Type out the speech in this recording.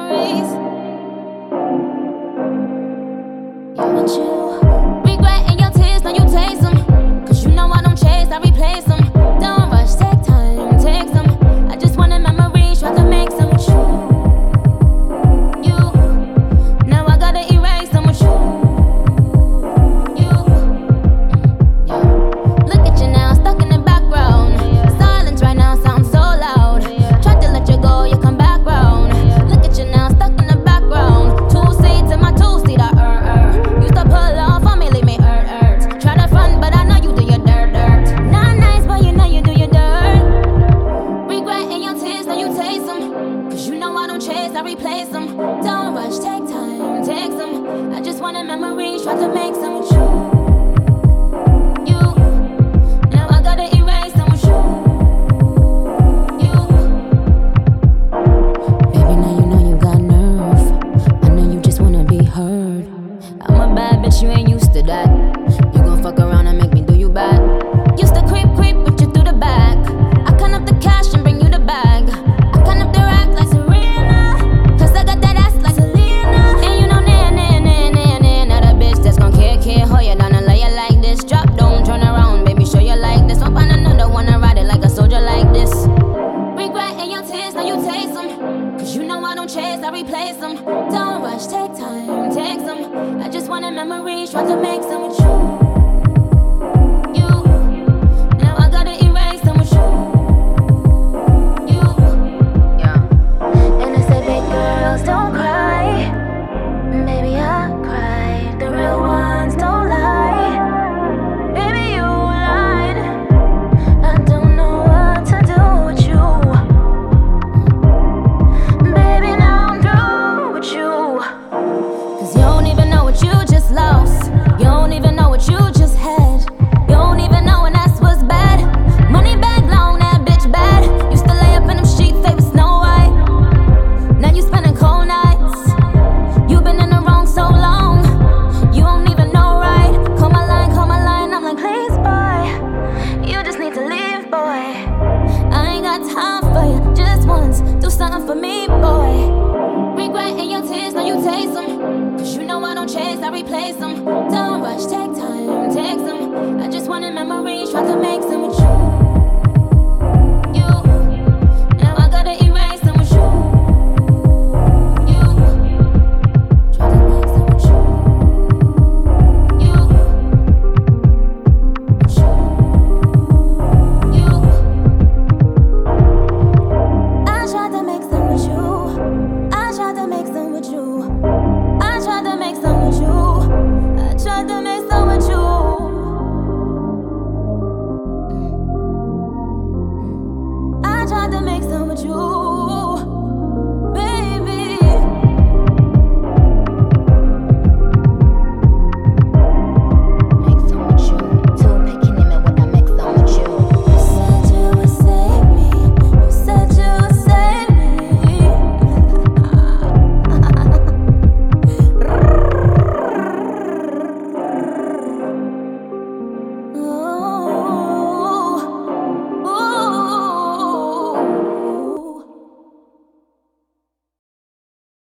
memories. You and you. Regretting your tears, now you taste them. Cause you know I don't chase, I replace them. Don't rush, take time, take some. I just wanted memories, try to make some with you. You. Now I gotta erase them with you. You. Yeah. Look at you now, stuck in the background. Silence right now sounds so loud. Tried to let you go, you come back round. Look at you now, stuck in the background. Two seats in my two-seat, used to pull off on me, leave me hurt. Try to front, but I know you do your dirt. Not nice, but you know you do your dirt. Regretting your tears, now you taste them. Cause you know I don't chase, I replace them. Don't rush, take time, take some. I just wanted memories, try to make some with you. You. Now I gotta erase them with you. You. Baby, now you know you got nerve. I know you just wanna be heard. I'm a bad bitch, you ain't used to that. You gon' fuck around and make me do you bad. Used to creep with you through the back. I count up the cash and bring you the bag. I count up the rack like Serena. Cause I got that ass like Selena. And you know, not a bitch that's gon' care, hold you down and lay you like this. Drop, don't turn around, baby, show you like this. Don't find another one to ride it like a soldier like this. Regretting your tears, now you taste them. Cause you know I don't chase, I replace them. Don't rush, take time, take some. I just wanted memories, try to make some with you. You. Now I gotta erase them with you. You. Yeah. And I said, big girls don't cry. Baby, I cry. The real ones don't lie. Baby, you lied. I don't know what to do with you. Baby, now I'm through with you. Cause you don't even know what you just lost. You don't even know what you just had. You don't even know when that's what's bad. Money bag long, that bitch bad. Used to lay up in them sheets, they was Snow White. Now you spending cold nights. You been in the wrong so long. You don't even know right. Call my line, I'm like, please, boy. You just need to leave, boy. I ain't got time for you, just once. Do something for me, boy. Regretting your tears, now you taste them. Cause you know I don't chase, I replace them. Don't rush, take time, take some. I just wanted memories, try to make some with you.